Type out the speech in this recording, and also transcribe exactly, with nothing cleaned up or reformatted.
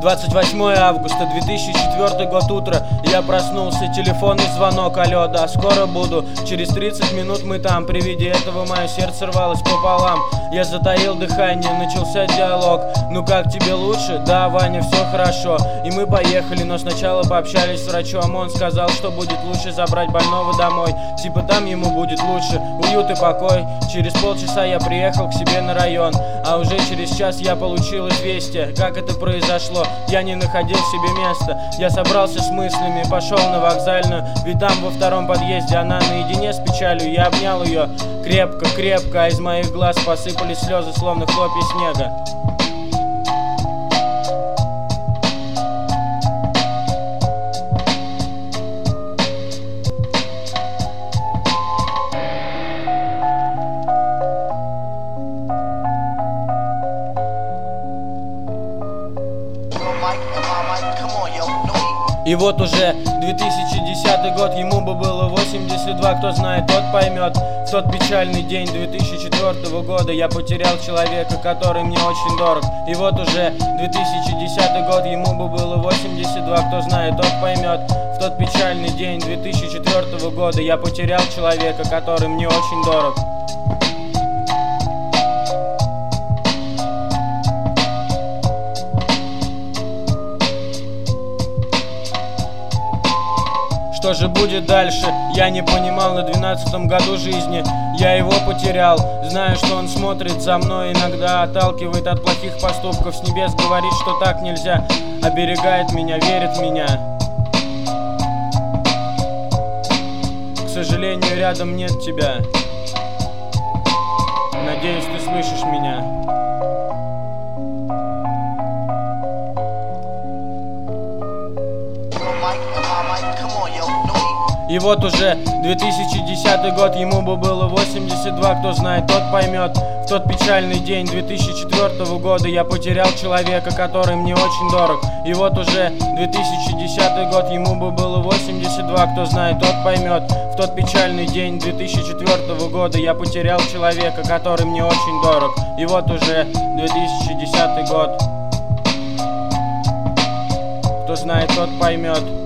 двадцать восьмое августа две тысячи четвёртый год, утро. Я проснулся, телефонный звонок: алло, да, скоро буду, через тридцать минут мы там. При виде этого мое сердце рвалось пополам. Я затаил дыхание, начался диалог: ну как тебе, лучше? Да, Ваня, все хорошо. И мы поехали, но сначала пообщались с врачом. Он сказал, что будет лучше забрать больного домой, типа там ему будет лучше, уют и покой. Через полчаса я приехал к себе на район, а уже через час я получил известие, как это произошло. Я не находил себе места, я собрался с мыслями, пошел на вокзальную, ведь там во втором подъезде она наедине с печалью. Я обнял ее крепко-крепко, а из моих глаз посыпались слезы, словно хлопья снега. И вот уже две тысячи десятый год, ему бы было восемьдесят два, кто знает, тот поймет. В тот печальный день две тысячи четвёртого года я потерял человека, который мне очень дорог. И вот уже две тысячи десятый год, ему бы было восемьдесят два, кто знает, тот поймет. В тот печальный день две тысячи четвёртого года я потерял человека, который мне очень дорог. Что же будет дальше, я не понимал на двенадцатом году жизни. Я его потерял, знаю, что он смотрит за мной, иногда отталкивает от плохих поступков. С небес говорит, что так нельзя, оберегает меня, верит в меня. К сожалению, рядом нет тебя. Надеюсь, ты слышишь меня. И вот уже две тысячи десятый год, ему бы было восемьдесят два, кто знает, тот поймет. В тот печальный день две тысячи четвёртого года я потерял человека, который мне очень дорог. И вот уже две тысячи десятый год, ему бы было восемьдесят два, кто знает, тот поймет. В тот печальный день две тысячи четвёртого года я потерял человека, который мне очень дорог. И вот уже две тысячи десятый год, кто знает, тот поймет.